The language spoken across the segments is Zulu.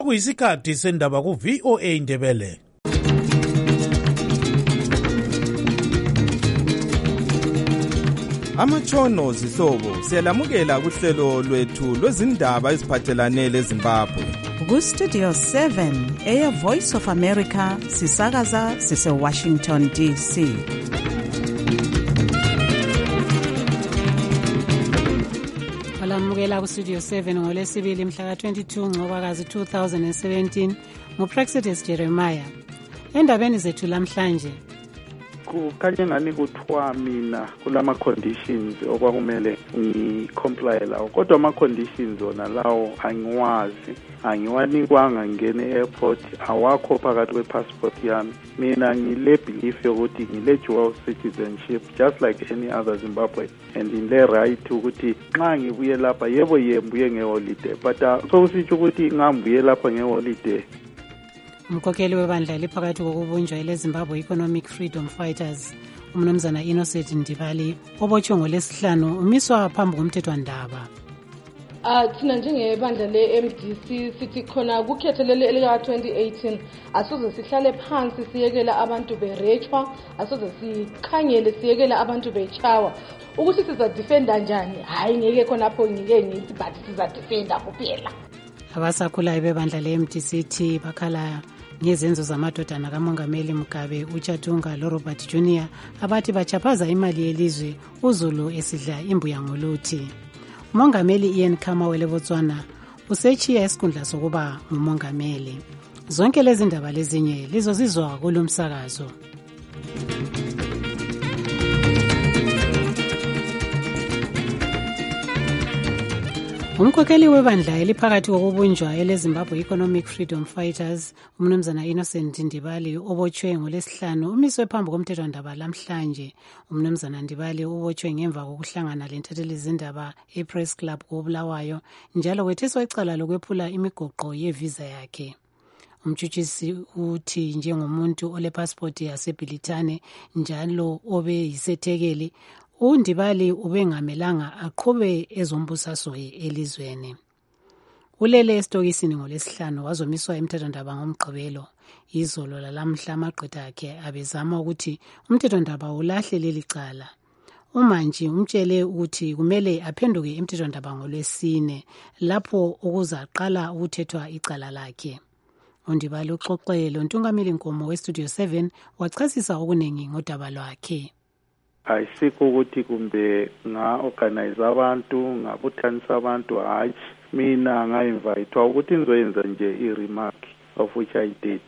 Kuyisikhathi sendaba ku VOA Ndebele. Amatshono zihlobo siyalamukela kuhlelo lwethu lwezindaba eziphathelane leZimbabwe. Ku-Studio 7 Air Voice of America sisakaza sise-Washington DC. Alamukela ku-Studio 7 ngolesibili mhla ka-22 Ncwabakazi 2017 nguPrexitus Jeremiah. Endabeni zethu lamhlanje kukhanye ngani kuthiwa mina kulama conditions okwakumele ngicomply lawo, kodwa ama conditions ona lawo angiwazi, angiwanikwanga ngene airport, awakho phakathi kwe-passport yami. Mina ngile belief yokuthi ngile dual citizenship just like any other Zimbabwe, and ngile right ukuthi nxa ngibuye lapha yebo ngibuye ngeholiday, but so usitsho ukuthi ngambuye lapha ngeholiday. Umkhokheli webandla liphakathi kokubunjwa eleZimbabwe Economic Freedom Fighters umnumzana Innocent Ndibali obotshwe ngolesihlanu umiswa phambi komthethwandaba. Thina njengebandla le-MDC sithi khona kukhetho leli elika-2018 asoze sihlale phansi siyekela abantu berechwa, asoze sikhangele siyekela abantu bechawa. Ukuthi sizadifenda njani, hayi ngeke khonapho ngike ngithi but sizadifenda kuphela. Abasakhulayo bebandla le-MDC bakhala ngezenzo zamadodana kaMongameli Mugabe, uChatunga loRobert Jr. abathi bachaphaza imali yelizwe uZulu esidla imbuya ngoluthi. Umongameli Ian Khama weleBotswana usechiya esikhundla sokuba ngumongameli. Zonke lezi ndaba lezinye lizozizwa kulomsakazo. Umkhokheli webandla eliphakathi kokubunjwa eleZimbabwe Economic Freedom Fighters umnumzana Innocent Ndibali obotshwe ngolesihlanu umiswe phambi komthethwandaba lamhlanje. Umnumzana Ndibali ubotshwe ngemva kokuhlangana lentatheli zindaba ePress Club koBulawayo, njalo wetheswa icala lokwephula imigoqo yevisa yakhe. Umtshutshisi uthi njengomuntu olepassport yaseBilitane njalo obe yisethekeli, uNdibali ubengamelanga aqhube ezombusaso elizweni. Ulele esitokisini ngolesihlanu wazomiswa emthethwandaba ngomgqibelo. Izolo lalamhla amagqitha akhe abezama ukuthi umthethwandaba ulahle leli cala. Umantshi umtshele ukuthi kumele aphenduke emthethwandaba ngolwesine lapho ukuzaqala ukuthethwa icala lakhe. uNdibali uxoxe loNtungameli Nkomo weStudio 7 wachasisa okuningi ngodaba lwakhe. Ayisikho ukuthi kumbe nga-organize abantu, ngabuthanisa abantu, hayi. Mina nga-invitwa ukuthi ngizoyenza nje i-remark of which I did.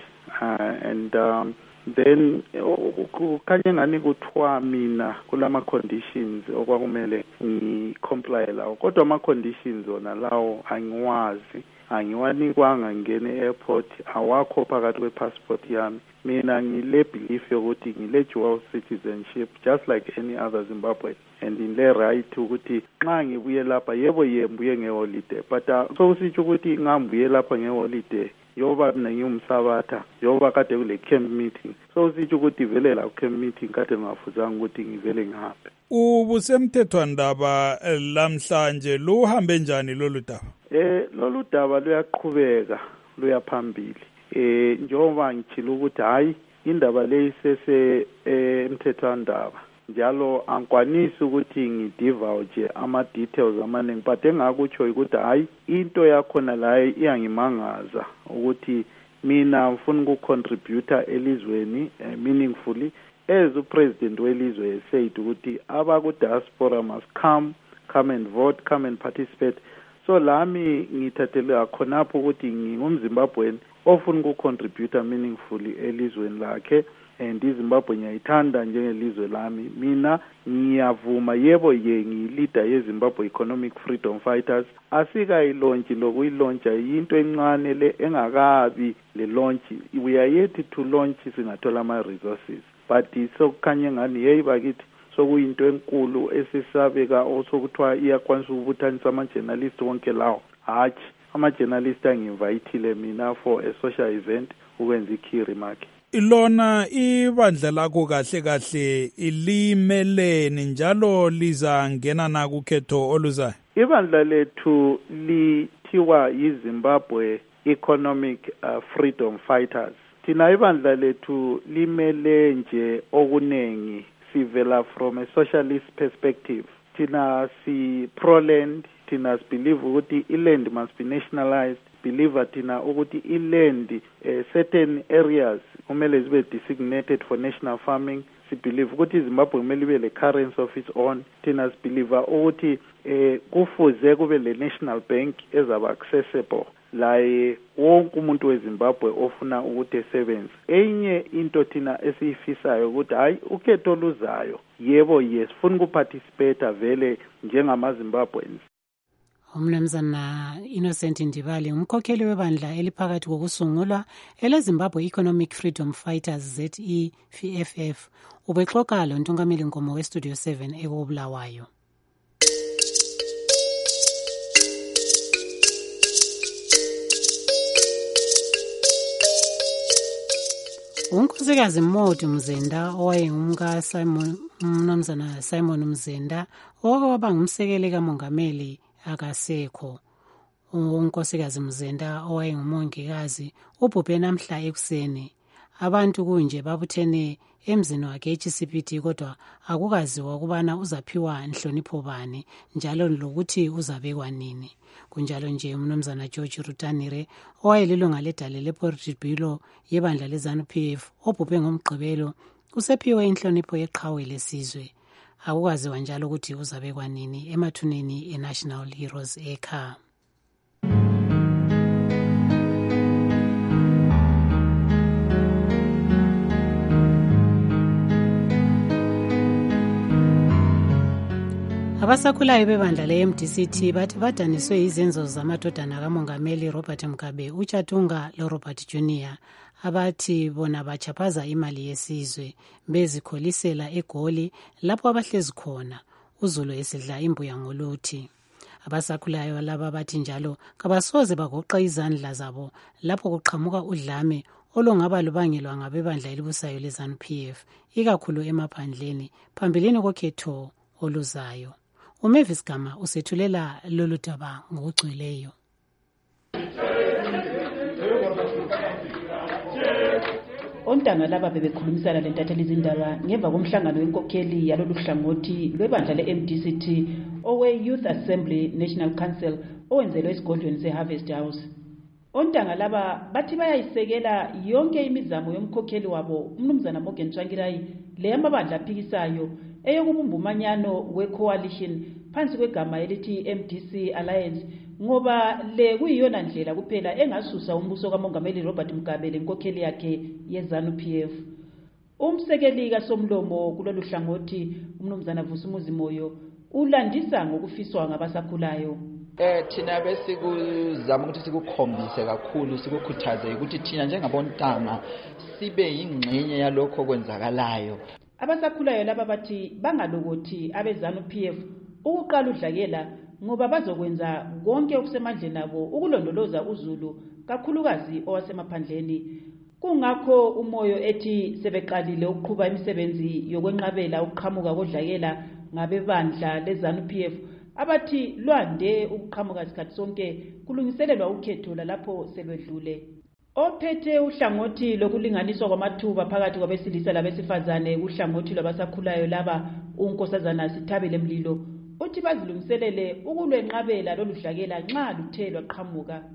Then kukhanye ngani kuthiwa mina kulama conditions okwakumele ngicomply lawo, kodwa ama conditions ona lawo angiwazi, angiwanikwanga ngene airport, awakho phakathi kwe-passport yami. Mina ngile belief yokuthi ngile dual citizenship just like any other Zimbabwe, and ngile right ukuthi nxa ngibuye lapha yebo ngibuye ngeholiday, but so usitsho ukuthi ngambuye lapha ngeholiday yoba mina ngiyumsabatha, yoba kade kule camp meeting, so usitsho ukuthi vele la camp meeting kade ngafuzanga ukuthi ngivele ngihambe. Ubusemthethwandaba lamhlanje luhambe njani lolu daba? Lolu daba luyaqhubeka, luyaphambili. Njengoba ngitshilo ukuthi hayi indaba leyisese emthethwandaba, njalo angikwanisi ukuthi ngidivulge ama details amaningi, but engakutsho ukuthi hayi into yakhona la iyangimangaza ukuthi mina ngifuna ukucontributor elizweni meaningfully as upresident welizwe said ukuthi abaku diaspora must come and vote, come and participate. So lami ngithathele khonapho ukuthi ngingumZimbabwean ofuna ukucontributor meaningfully elizweni lakhe, and iZimbabwe ngiyayithanda njengelizwe lami. Mina ngiyavuma yebo ngiyilida yeZimbabwe Economic Freedom Fighters, asikayilonchi lokuyiloncha into encane le engakabi le launch. We are yet to launch singathola ama resources, but sokukhanye ngani hey bakithi sokuyinto enkulu esisabeka osokuthiwa iyakwanisa ukubuthanisa ama-journalist wonke lawo. Hatshi, ama-journalist angivayithile mina for a social event ukwenza i-key remark. Ilona ibandla lakho kahle kahle ilimeleni njalo liza ngena na kukhetho oluzayo? Ibandla lethu lithiwa yiZimbabwe economic freedom fighters. Thina ibandla lethu limele nje okunengi, sivela from a socialist perspective. Thina si pro-land, thina believe ukuthi i-land must be nationalized, believe thina ukuthi i-land certain areas kumele zibe designated for national farming. Believe ukuthi iZimbabwe kumele ibe le currency of its own. Thina sibelieve ukuthi kufuze kube le national bank ezaba accessible la wonke umuntu weZimbabwe ofuna ukuthi esebenze. Enye into thina esiyifisayo ukuthi hayi ukhetho oluzayo yebo sifuna ukuparticipate vele njengamaZimbabweans. Umnumzana Innocent Ndibali umkhokheli webandla eliphakathi kokusungulwa eleZimbabwe Economic Freedom Fighters ZEFF ubexoxa lo ntungameli Nkomo weStudio 7 ekubulawayo. Unkosikazi Modi Mzenda owayengumka Mnumzana Simon Mzenda owaba ngumsekeli kamongameli akasekho. Unkosikazi Mzenda owayengumongikazi ubhubhe namhla ekuseni. Abantu kunje babuthene emzini wakhe eCCPT kodwa akukaziwa ukubana uzaphiwa inhlonipho bani njalo lokuthi uzabekwa nini. Kunjalo nje umnumzana George Rutanire owayelilunga ledale lePolitburo yebandla leZANU-PF obhubhe ngomgqibelo usephiwe inhlonipho yeqhawe lesizwe. Akukaziwa njalo ukuthi uzabekwa nini emathuneni eNational Heroes eKha. Abasakhulayo bebandla le-MDCT bathi badaniswe izenzo zamadodana kamongameli Robert Mugabe, uChatunga loRobert Jr. abathi bona bachaphaza imali yesizwe bezikholisela eGoli lapho abahlezi khona uZulu esidla imbuya ngoluthi. Abasakhulayo laba bathi njalo kabasoze bagoqa izandla zabo lapho kuqhamuka udlame olungaba lubangelwa ngabebandla elibusayo leZANU-PF ikakhulu emaphandleni phambilini kokhetho oluzayo. Umavis Gama usethulela lolu daba ngokugcweleyo. Ontanga laba bebekhulumisana lentatheli izindaba ngemva komhlangano wenkokheli yalolu hlangothi lwebandla le-MDCT owe-Youth Assembly National Council owenzelwe esigodlweni se-Harvest House. Ontanga laba bathi bayayisekela yonke imizamo yomkhokheli wabo umnumzana Morgan Tsvangirai leyamabandla aphikisayo eyokubumba umanyano we-coalition phansi kwegama elithi MDC Alliance ngoba le kuyiyona ndlela kuphela engasusa umbuso kamongameli Robert Mugabe lenkokheli yakhe yeZANU-PF. Umsekeli kaSomlomo kulolu hlangothi umnumzana Vusumuzi Moyo ulandisa ngokufiswa ngabasakhulayo. Thina besikuzama ukuthi sikukhombise kakhulu sikukhuthaze ukuthi thina njengabontanga sibe yingxenye yalokho okwenzakalayo. Abasakhulayo laba bathi bangalokothi abeZANU-PF ukuqala udlakela ngoba bazokwenza konke okusemandleni nabo ukulondoloza uZulu kakhulukazi owasemaphandleni. Kungakho uMoyo ethi sebeqalile ukuqhuba imisebenzi yokwenqabela ukuqhamuka kodlakela ngabebandla leZANU-PF abathi lwande ukuqhamuka isikhathi sonke kulungiselelwa ukhetho lapho sebedlule. Ophethe uhlangothi lokulinganiswa kwamathuba phakathi kwabesilisa labesifazane kuhlangothi lwabasakhulayo laba uNkosazana Sithabile Mlilo uthi bazilungiselele ukulwenqabela lolu dlakela nxa luthe lwaqhamuka.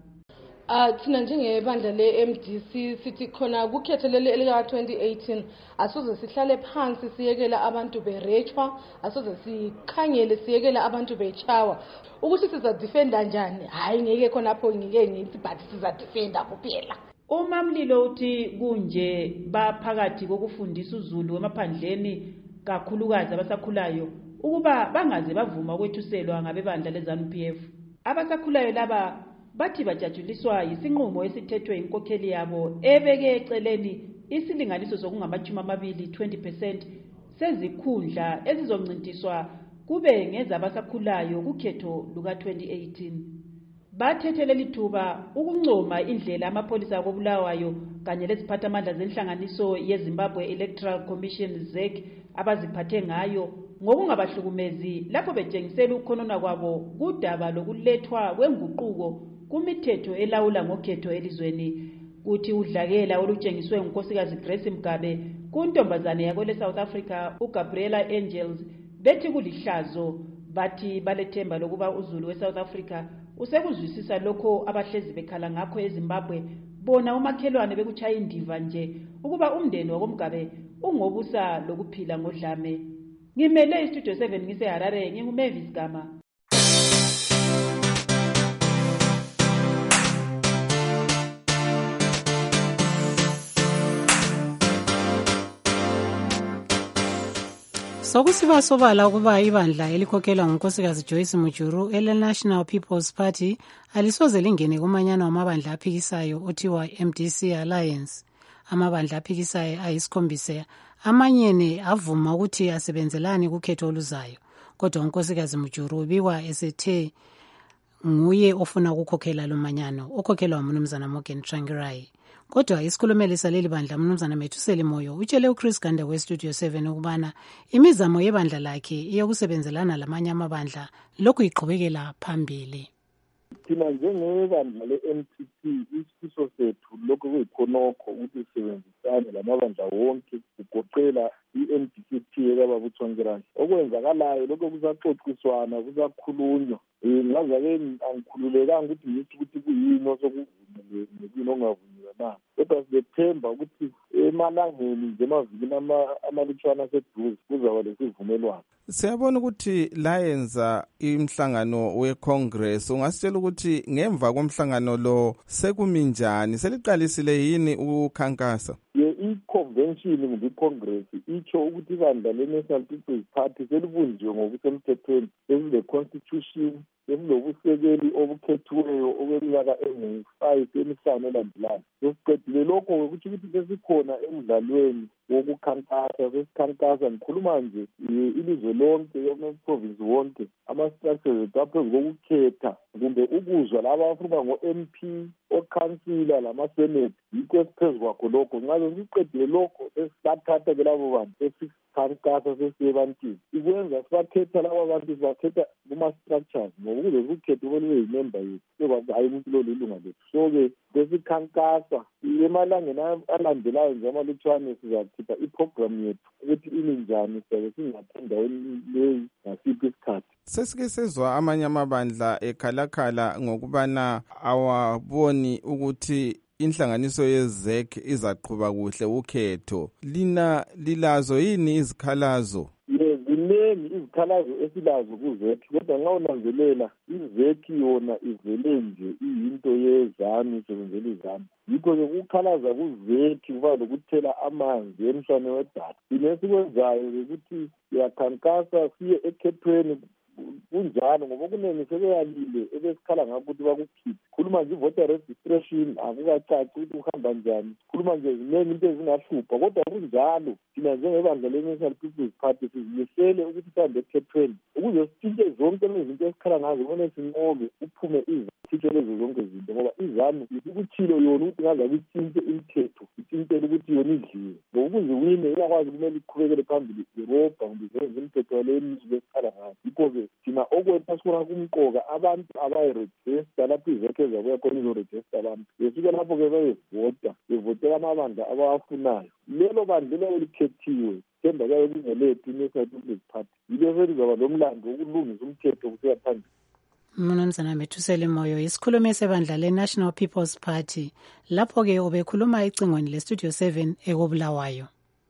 Thina njengebandla le-MDC sithi khona kukhetho leli elika-2018 asoze sihlale phansi siyekela abantu berechwa, asoze sikhangele siyekela abantu bechawa ukuthi sizadefenda njani. Hayi ngeke khonapho ngike ngithi but sizadefenda kuphela. UMamlilo uthi kunje baphakathi kokufundisa uZulu emaphandleni kakhulukazi abasakhulayo ukuba bangaze bavuma ukwethuselwa ngabebandla leZANU-PF. Abasakhulayo laba bathi bajajuliswa yisinqumo esithethwe inkokheli yabo ebeke eceleni isilinganiso sokungama-20 20% sezikhundla ezizoncintiswa kube ngezabasakhulayo kukhetho luka-2018. Bathethele lithuba ukuncoma indlela amapholisa akobulawayo kanye leziphathamandla zenhlanganiso yeZimbabwe Electoral Commission ZEC abaziphathe ngayo ngokungabahlukumezi lapho betshengisela ukukhonona kwabo kudaba lokulethwa kwenguquko kumithetho elawula ngokhetho elizweni. Kuthi udlakela olutshengiswe ngunkosikazi Grace Mugabe kuntombazane yakwele South Africa uGabriela Angels bethi kulihlazo, bathi balethemba lokuba uZulu weSouth Africa usekuzwisisa lokho abahlezi bekhala ngakho eZimbabwe, bona umakhelwane bekuchaya indiva nje ukuba umndeni wakoMgabe ungobusa lokuphila ngodlame. Ngimele istudio 7 ngiseHarare, nginguMavis Gama. Sokusiba sobala ukuba ibandla elikhokhelwa ngunkosikazi Joyce Mujuru ele-National People's Party alisoze lingene kumanyano amabandla aphikisayo othiwa MDC Alliance. Amabandla aphikisayo ayisikhombisa, amanyene avuma ukuthi asebenzelane kukhetho oluzayo. Kodwa unkosikazi Mujuru ubikwa esethe nguye ofuna ukukhokhela lo manyano, okhokhelwa uMnumzana Morgan Tsvangirai. Kodwa isikhulumeli saleli bandla Mnumzana Methuseli Moyo utshele uChris Ganda weStudio 7 ukubana imizamo yebandla lakhe iyokusebenzelana lamanye amabandla lokhu iqhubekela phambili. Thina njengebandla le-MPC isifiso sethu lokhu kuyikhonokho ukuthi sisebenzisane lamabandla wonke kugoqela i-MDC ekababa uTsvangirai. Okwenzakalayo lokho kusaxoxiswana, kusakhulunywa. Ngaze-ke angikhululekanga ukuthi ngithi ukuthi kuyini osokuvunyiwe ongavunyiwe na. Kodwa siyethemba ukuthi emalangeni nje emavikini amalutshwana aseduze kuzaba lesivumelwano. Siyabona ukuthi layenza imhlangano weCongress. Ungasitshela ukuthi ngemva komhlangano lo sekuminjani, seliqalisile yini ukukhankasa? I-convention kumbe i-congress itsho ukuthi ibandla le-National People's Party selibunjiwe ngokusemthethweni, sesile-constitution, sesilobusekeli obukhethiweyo okweminyaka engu-5 emihlanu elandelayo. Sesiqedile lokho ukuthi sesikhona emdlalweni wokukhankasa, sesikhankasa. Ngikhuluma nje ilizwe lonke, province wonke, ama-structures ethu aphezu kokukhetha kumbe ukuzwa laba abafuna ngo-MP, okhansila lama-senate, yikho esiphezu kwakho lokho. Nxa sesiqedile lokho sesathatha-ke labo bantu sesikhankasa sesiyebantwini. Ikwenza sibakhetha labo bantu, sibakhetha kuma-structures ngoba ukuze sikukhethe ube yimember yethu sekwazi hayi umuntu lo lilunga lethu. So-ke sesikhankasa emalangeni alandelayo nje amalutshwane sizakhipha iprogram yethu ukuthi imi njani, sizabe singaphi endaweni leyi ngasiphi isikhathi. Sesike sezwa amanye amabandla ekhalakhala ngokubana awaboni ukuthi inhlanganiso yeZEC izaqhuba kuhle ukhetho. Lina lilazo yini izikhalazo? Ziningi izikhalazo esilazo kuZEC, kodwa nxa unanzelela iZEC yona ivele nje iyinto yezanu, isebenzela izanu. Yikho-ke ukukhalaza kuZEC kuba lokuthela amanzi emhlane wedada. Thina esikwenzayo ukuthi siyakhankasa siye ekhethweni kunjalo ngoba kunengi sebeyalile ebesikhala ngakho ukuthi bakukhiphe. Khuluma nje i-voter registration akukacaci ukuthi uhamba njani. Khuluma nje ziningi into ezingahlupha, kodwa kunjalo thina njengebandla le-National People's Party sizimisele ukuthi sihambe ekhethweni ukuze sitshintshe zonke lezi zinto esikhala ngazo, kumele sinqobe uphume izithitsho lezo zonke zinto, ngoba izanu isikuthilo yona ukuthi ngazabe itshintshe imithetho, itshintshele ukuthi yona idliwe. Ngoba ukuze wine iyakwazi kumele iqhubekele phambili irobha kumbe zenze imithetho yaleyo mizuzu esikhala ngayo. Yikho-ke thina okwethu asifuna kumqoka abantu abayirejista lapho iZEC ezakuya khona izorejista abantu. Besuke lapho-ke bayevota, bevotela amabandla abawafunayo. Lelo bandla lelo likhethiwe themba kuyabe kungelethu i-National People's Party. Yilo selizaba lomlando wokulungisa umthetho kusiya phambili. Mnumzana Methuseli Moyo, isikhulumi sebandla le-National People's Party. Lapho-ke ubekhuluma ecingweni le-Studio 7 ekobulawayo.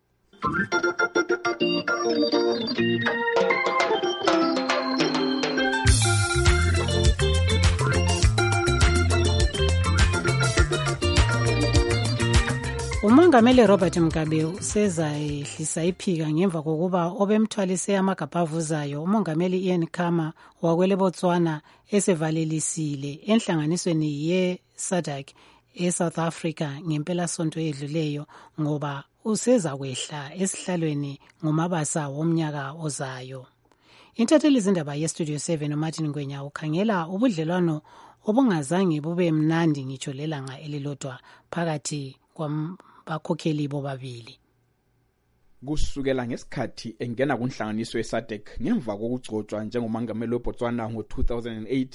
Umongameli Robert Mugabe usezayehlisa iphika ngemva kokuba obemthwalise amagabha avuzayo umongameli Ian Khama wakwele Botswana esevalelisile enhlanganisweni ye-SADC eSouth Africa ngempelasonto edluleyo ngoba useza kwehla esihlalweni ngomabasa womnyaka ozayo. Intatheli zindaba yeStudio 7 uMartin Ngwenya ukhangela ubudlelwano obungazange bube mnandi ngitsho lelanga elilodwa phakathi kwabakhokheli bobabili. Kusukela ngesikhathi engena kunhlanganiso yeSADC ngemva kokugcotshwa njengomongameli weBotswana ngo-2008,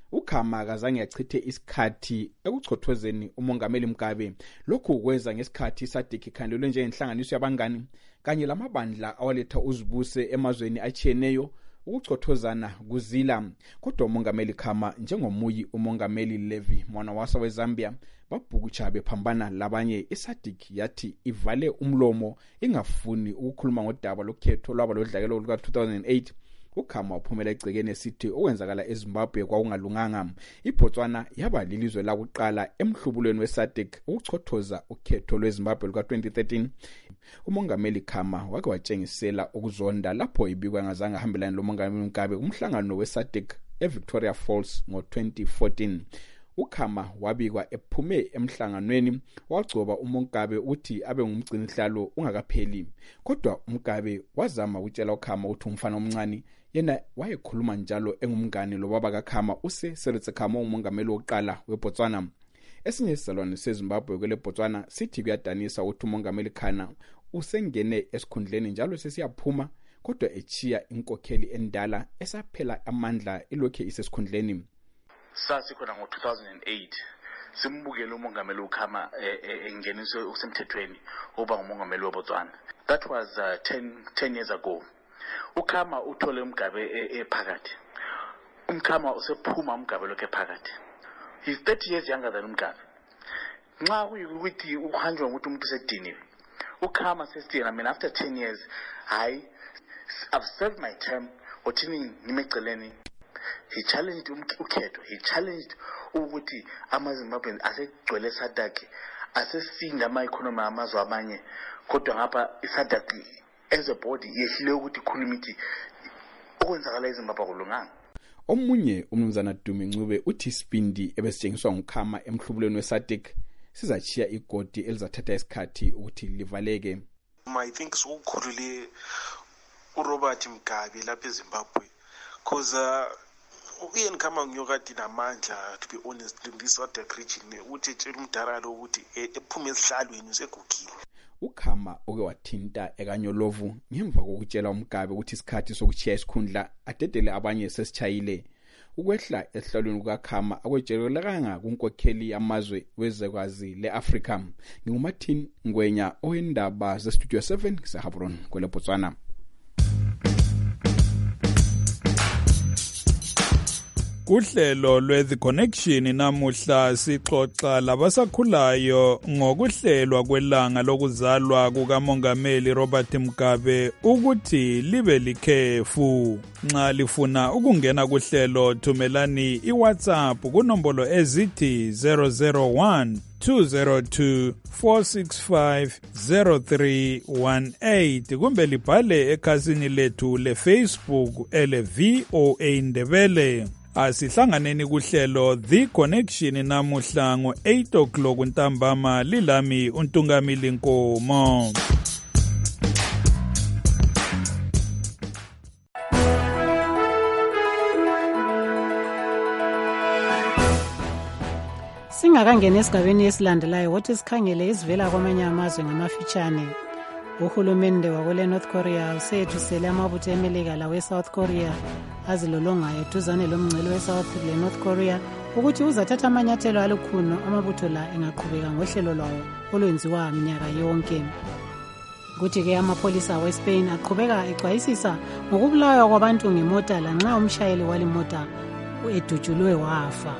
uKhama kazange achithe isikhathi ekuchothozeni umongameli Mugabe. Lokhu kweza ngesikhathi iSADC ikhandelwe njengenhlanganiso yabangani kanye lamabandla awaletha uzibuse emazweni atshiyeneyo ukuchothozana kuzila. Kodwa umongameli Khama njengomuyi umongameli Levi Mwanawasa weZambia babhukutsha bephambana labanye, iSADC yathi ivale umlomo ingafuni ukukhuluma ngodaba lokhetho lwaba lodlakelo luka 2008. uKhama waphumela egcekeni esithi okwenzakala eZimbabwe kwakungalunganga. iBotswana yaba lilizwe lakuqala emhlubulweni weSADC ukuchothoza ukhetho lweZimbabwe luka 2013. umongameli Khama wake watshengisela ukuzonda lapho ibikwa ngazange ahambelana lomongameli Mugabe kumhlangano weSADC eVictoria Falls ngo-2014. uKhama wabikwa ephume emhlanganweni wagcoba uMugabe uthi abe ngumgcinihlalo ungakapheli. Kodwa uMugabe wazama ukutshela uKhama ukuthi umfana omncane yena wayekhuluma njalo engumngane lobaba kaKhama uSciril Khama umongameli wokuqala weBotswana. Esinye isalwane seZimbabwe kwele Botswana sithi kuyadanisa ukuthi umongameli Khama usengene esikhundleni njalo sesiyaphuma kodwa echiya inkokheli endala esaphela amandla ilokhe isesikhundleni. Sasikhona ngo-2008 simbukele umongameli uKhama engeniswe usemthethweni uba ngumongameli weBotswana. That was 10 years ago. uKhama uthole uMugabe ephakathi. uKhama usephuma uMugabe lokho ephakathi. He's 30 years younger than uMugabe. Nxa kuyikuthi uhanjwa ukuthi umuntu usediniwe, uKhama sesithina mina after 10 years I've served my term othini ngimeceleni. He challenged ukhetho. He challenged ukuthi amaZimbabweans asegcwele iSADC asesinda ama-economy amazwe amanye, kodwa ngapha iSADC as a body yehlile ukuthi ikhuluma ithi okwenzakala eZimbabwe kulunganga. Omunye umnumzana Dumi Ncube uthi isibindi ebesitshengiswa nguKhama emhlubulweni weSADC sizachiya igodi elizathatha isikhathi ukuthi livaleke. I think sokukhulule uRobert Mugabe lapha eZimbabwe because uYen Khama ngiyokade namandla, to be honest, in this SADC region uthi tshela umdala lo ukuthi ephume esihlalweni usegugile. uKhama oke wathinta eKanyolovu ngemva kokutshela uMugabe ukuthi isikhathi sokuchiya isikhundla adedele abanye sesichayile. Ukwehla esihlalweni kukaKhama akwejelelekanga kunkokheli yamazwe wezwekazi leAfrika. NginguMartin Ngwenya oyindaba zeStudio 7 eHabron kwele Botswana. Kuhlelo lweThe Connection namuhla sixoxa labasakhulayo ngokuhlelwa kwelanga lokuzalwa kukamongameli Robert Mugabe ukuthi libe likhefu. Nxa lifuna ukungena kuhlelo thumelani iWhatsApp kunombolo ezithi 001 202 465 0318 kumbe libhale ekhasini lethu leFacebook ele VOA Indebele. Asihlanganeni kuhlelo The Connection namuhla ngo-8 o'clock ntambama lilami uNtungamili Nkomo. Singakangena esigabeni esilandelayo wothi sikhangele izivela kwamanye amazwe ngamafitshane. Uhulumende wakule North Korea usethisele amabutho eMelika lawe South Korea azilolongayo duzane lomngcele weSouth leNorth Korea ukuthi uzathatha amanyathelo alukhuni amabutho la engaqhubeka ngohlelo lwawo olwenziwa minyaka yonke. Kuthi-ke amapholisa weSpain aqhubeka exwayisisa ngokubulawa kwabantu ngemota lanxa umshayeli walimota edutshulwe wafa.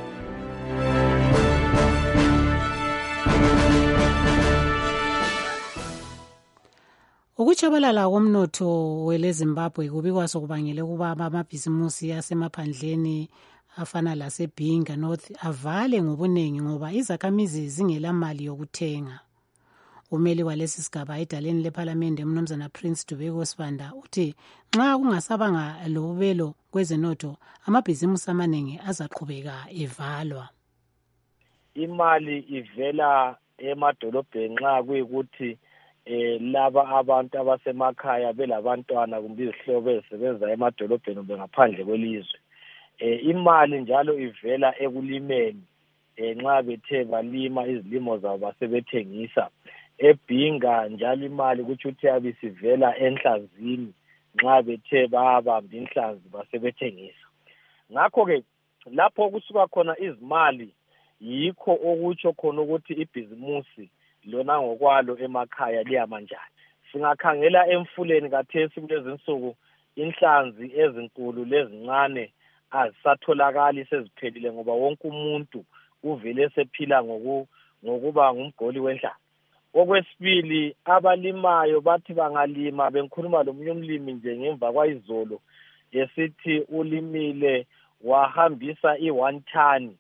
Ukuchabalala komnotho weleZimbabwe kubikwa sokubangele ukuba amabhizimusi asemaphandleni afana laseBinga North avale ngobunengi ngoba izakhamizi zingelamali yokuthenga. Umeli walesi sigaba edaleni lePhalamende uMnumzana Prince Dubeko Sibanda uthi nxa kungasabanga lobubelo kwezenotho amabhizimusi amaningi azaqhubeka evalwa. Imali ivela emadolobheni nxa kuyikuthi laba abantu abasemakhaya belabantwana kumbe izihlobo ezisebenza emadolobheni kumbe ngaphandle kwelizwe. Imali njalo ivela ekulimeni nxa bethe balima izilimo zabo basebethengisa. eBinga njalo imali kuthi uthi abisivela enhlazini nxa bethe babamba inhlazi basebethengisa. Ngakho ke lapho kusuka khona izimali yikho okutsho khona ukuthi ibhizimusi lona ngokwalo emakhaya liyamanjani. Singakhangela emfuleni kathesi kulezi nsuku inhlanzi ezinkulu lezincane azisatholakali seziphelile ngoba wonke umuntu uvele sephila ngokuba ngumgoli wenhlanzi. Okwesibili abalimayo bathi bangalima bengikhuluma lomunye umlimi nje ngemva kwayizolo esithi ulimile wahambisa i1 ton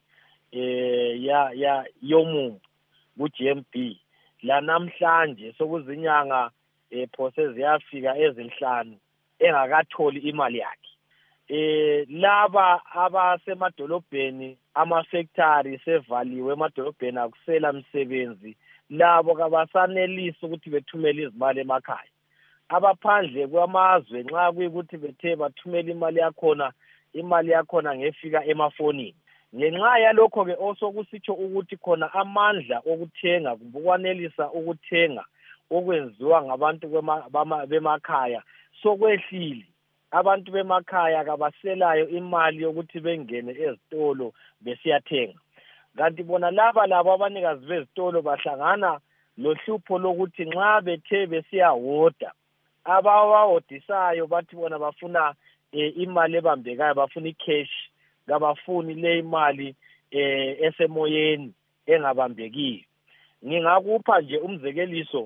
yomungu ku-GMB la namhlanje sokuzinyanga phose ziyafika ezinhlanu engakatholi imali yakhe. Laba abasemadolobheni amafactory sevaliwe emadolobheni akusela msebenzi labo kabasanelisi ukuthi bethumele izimali emakhaya. Abaphandle kwamazwe nxa kuyikuthi bethe bathumela imali yakhona ngefika emafonini. Ngenxa yalokho ke osokusitsho ukuthi khona amandla okuthenga kubukwanelisa ukuthenga okwenziwa ngabantu bemakhaya sokwehlile. Abantu bemakhaya kabaselayo imali yokuthi bengene ezitolo besiyathenga. Kanti bona labo abanikazi bezitolo bahlangana lohlupho lokuthi nxa bethe besiyahoda abawahodisayo bathi bona bafuna imali ebambekayo, bafuna icash, kabafuni le imali esemoyeni engabambekiyo. Ngingakupha nje umzekeliso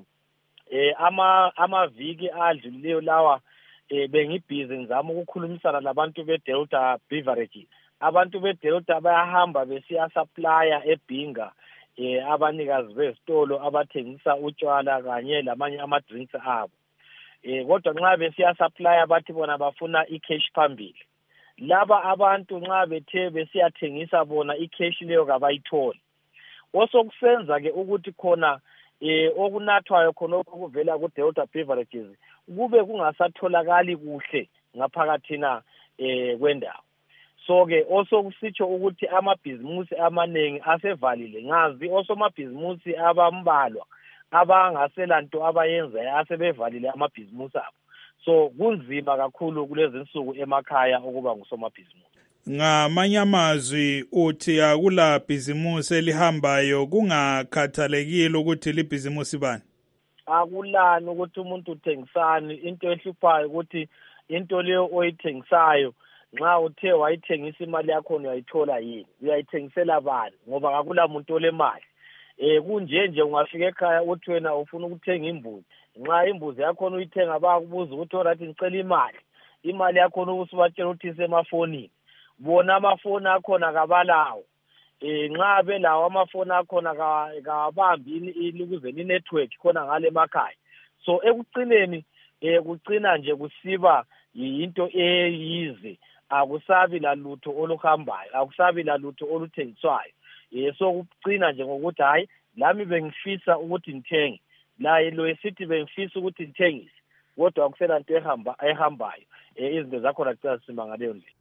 amaviki adlulileyo lawa bengibhizi ngizama ukukhulumisana nabantu beDelta Beverages. Abantu beDelta bayahamba besiya supplier eBhinga abanikazi bezitolo abathengisa utshwala kanye lamanye ama-drinks abo. Kodwa nxa besiya supplier bathi bona bafuna icash phambili. Laba abantu nxa bethe besiyathengisa bona icash leyo kabayitholi. Osokusenza ke ukuthi khona okunathwayo khona okuvela kuDelta Beverages kube kungasatholakali kuhle ngaphakathina kwendawo. So ke osokusitsho ukuthi amabhizimusi amaningi asevalile. Ngazi osomabhizimusi abambalwa abangasela nto abayenza asebevalile amabhizimusi abo. So kunzima kakhulu kulezi nsuku emakhaya ukuba ngusomabhizimusi. Ngamanye amazwi uthi akula bhizimusi elihambayo kungakhathalekile ukuthi libhizimusi bani? Akulani ukuthi umuntu uthengisani, into ehluphayo ukuthi into leyo oyithengisayo nxa uthe wayithengisa imali yakho uyayithola yini, uyayithengisela bani ngoba akula muntu olemali. Kunje ungafika ekhaya uthi wena ufuna ukuthenga imbuzi, nxa imbuzi yakho uyithenga bakubuza ukuthi orathi ngicela imali yakho usubatshela ukuthi isemafonini. Bona amafoni akhona kabalawo. Nxa belawo amafoni akhona kawabambi ukuze network khona ngale emakhaya. So ekucineni kucina nje kusiba into eyize, akusabi lalutho oluhambayo, akusabi lalutho oluthengiswayo. So kucina nje ngokuthi hayi lami bengifisa ukuthi ngithenge, la lo esithi bengifisa ukuthi ngithengise, kodwa akusela into ehambayo. Izinto zakho kucina simba ngaleyo ndlela.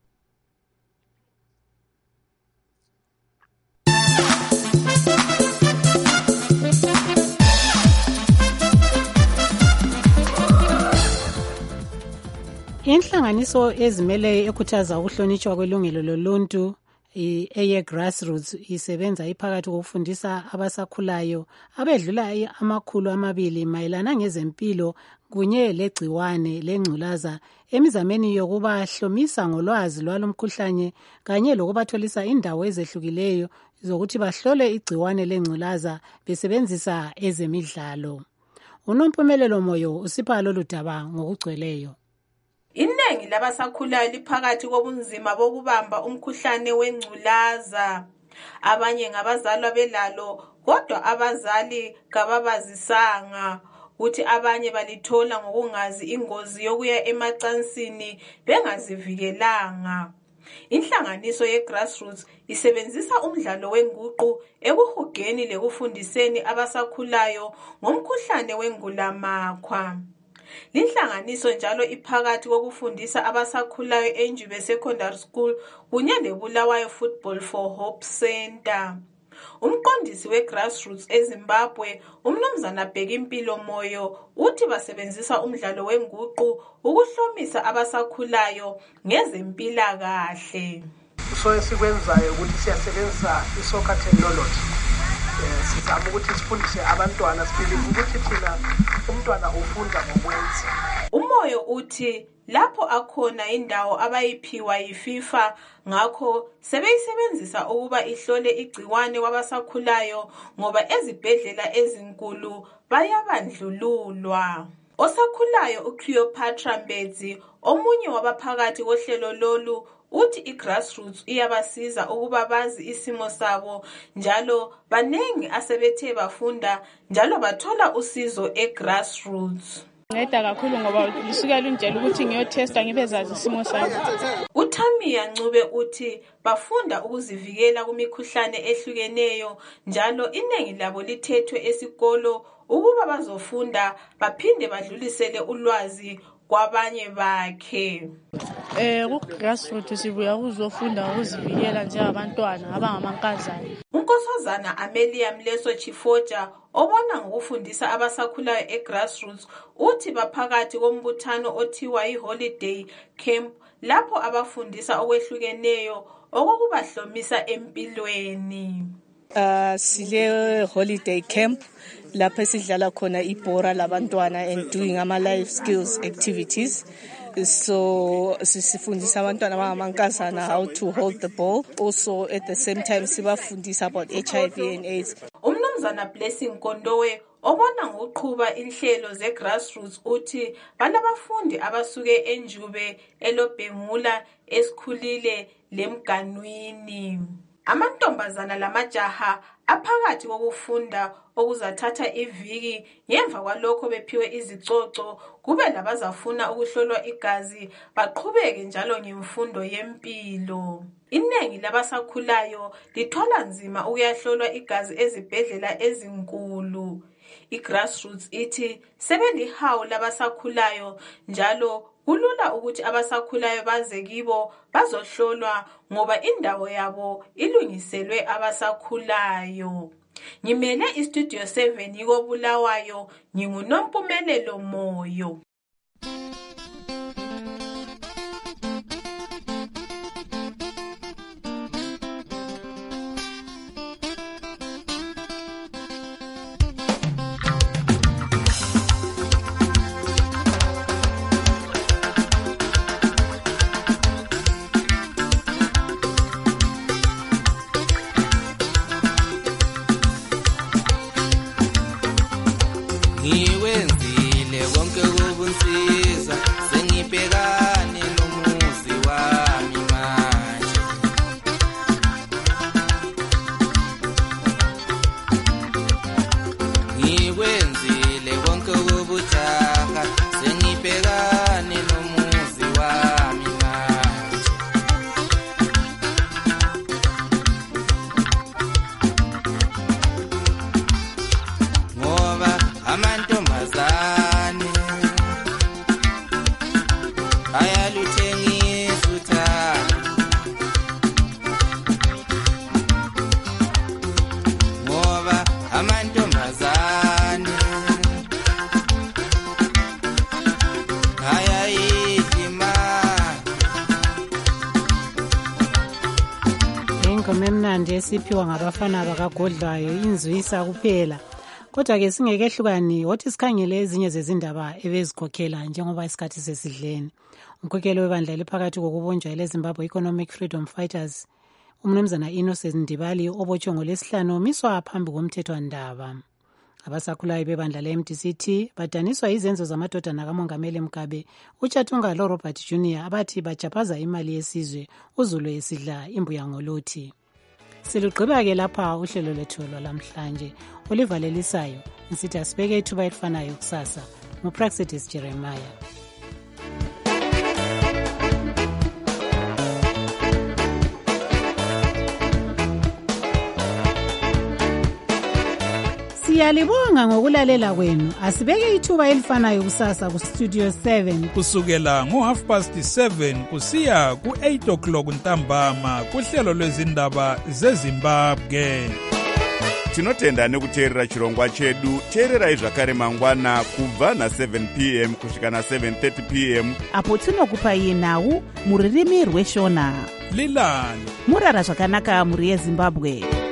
Inhlanganiso ezimele ekhuthaza ukuhlonitshwa kwelungelo loluntu eye-grassroots isebenza iphakathi kokufundisa abasakhulayo abedlula 200 mayelana ngezempilo kunye legciwane lengculaza emizameni yokubahlomisa ngolwazi lwalo mkhuhlane kanye lokubatholisa indawo ezehlukileyo zokuthi bahlole igciwane lengculaza besebenzisa ezemidlalo. Unompumelelo Moyo usipha lolu daba ngokugcweleyo. Iningi labasakhulayo liphakathi kobunzima bokubamba umkhuhlane wengculaza. Abanye ngabazalwa belalo, kodwa abazali kababazisanga. Uthi abanye balithola ngokungazi ingozi yokuya emacansini bengazivikelanga. Inhlanganiso ye-grassroots isebenzisa umdlalo wenguqu ekuhugeni lekufundiseni abasakhulayo ngomkhuhlane wengulamakhwa. Linhlanganiso njalo iphakathi kokufundisa abasakhulayo eNjube Secondary School kunye leBulawayo Football for Hope Center. Umqondisi we-grassroots eZimbabwe, umnumzana Bhekimpilo Moyo, uthi basebenzisa umdlalo wenguqu ukuhlomisa abasakhulayo ngezempilakahle. so esikwenzayo ukuthi siyasebenzisa i-soccer technology. Sizama ukuthi sifundise abantwana sibelieve ukuthi thina umntwana ufunda ngokwenza. Umoyo uthi lapho akhona indawo abayiphiwa yiFIFA ngakho sebeyisebenzisa ukuba ihlole igciwane kwabasakhulayo ngoba ezibhedlela ezinkulu bayabandlululwa. Osakhulayo uCleopatra Mbedzi omunye wabaphakathi kohlelo lolu uthi iGrassroots iyabasiza ukuba bazi isimo sabo njalo banengi asebethe bafunda njalo bathola usizo eGrassroots. Ngeda kakhulu ngoba lisuka lunjela ukuthi ngiyotesta ngibezazi isimo sami. uThamia Ncube uthi bafunda ukuzivikela kumikhuhlane ehlukeneyo njalo inengi labo lithethwe esikolo ukuba bazofunda baphinde badlulisele ulwazi kwabanye bakhe. Ku-Grassroots sibuya ukuzofunda ukuzivikela njengabantwana abangamankazana. uNkosazana Amelia Mleso Chifoja obona ngokufundisa abasakhulayo eGrassroots uthi baphakathi kombuthano othiwa iHoliday Camp lapho abafundisa okwehlukeneyo okubahlomisa empilweni. Sile holiday camp lapho esidlala khona ibhora labantwana and doing ama life skills activities. So sifundisa abantwana abangamankazana how to hold the ball. Also at the same time sibafundisa about HIV and AIDS. Umnumzana Blessing Kondowe obona ngokuqhuba inhlelo zeGrassroots uthi banabafundi abasuke eNjube, eLobhengula, esikhulile lemganwini. Amantombazana lamajaha aphakathi kokufunda okuzathatha iviki ngemva kwalokho bephiwe izicoco kube labazafuna ukuhlolwa igazi baqhubeke njalo ngemfundo yempilo. Inengi labasakhulayo lithola nzima ukuyahlolwa igazi ezibhedlela ezinkulu. iGrassroots ithi sebelihawu labasakhulayo njalo kulula ukuthi abasakhulayo baze kibo bazohlolwa ngoba indawo yabo ilungiselwe abasakhulayo. Ngimele iStudio 7 yiko Bulawayo, nginguNompumelelo Moyo. Ngiwenzile konke kubunsiza sengibhekane nomuzi wami manje. Ngiwenzile konke kubujaha sengibhekane nomuzi wami manje. Ngoba amantombazane ayaluthengisa uthando ngoba amantombazane ayayidla imali. Ingoma emnandi esiphiwa ngabafana bakagodlayo inzwisa kuphela. Kodwa-ke singekehlukani wothi sikhangele ezinye zezindaba ebezikhokhela njengoba isikhathi sesidleni. Umkhokheli webandla eliphakathi kokubunjwa eleZimbabwe Economic Freedom Fighters umnumzana Innocent Ndibali obotshwe ngoLwesihlanu miswa phambi komthethwandaba. Abasakhulayo bebandla le-MDCT badaniswa izenzo zamadodana kaMongameli Mugabe uChatunga loRobert Jr. abathi bajaphaza imali yesizwe uZulu esidla imbuya ngoluthi. Silugqiba-ke lapha uhlelo lethu lwalamhlanje olivalelisayo nsithi asibeke ithuba elifanayo kusasa nguPraxidis Jeremiah. Siyalibonga ngokulalela kwenu. Asibeke ithuba elifanayo kusasa kuStudio 7 kusukela ngo7:30 kusiya ku8 o'clock ntambama kuhlelo lwezindaba zeZimbabwe. tinotenda nekuteerera chirongwa chedu. teererai zvakare mangwana kubva na7 p.m. kusvika na7:30 p.m. apo tinokupai nhau mururimi rweshona. lilani murara zvakanaka muri yezimbabwe.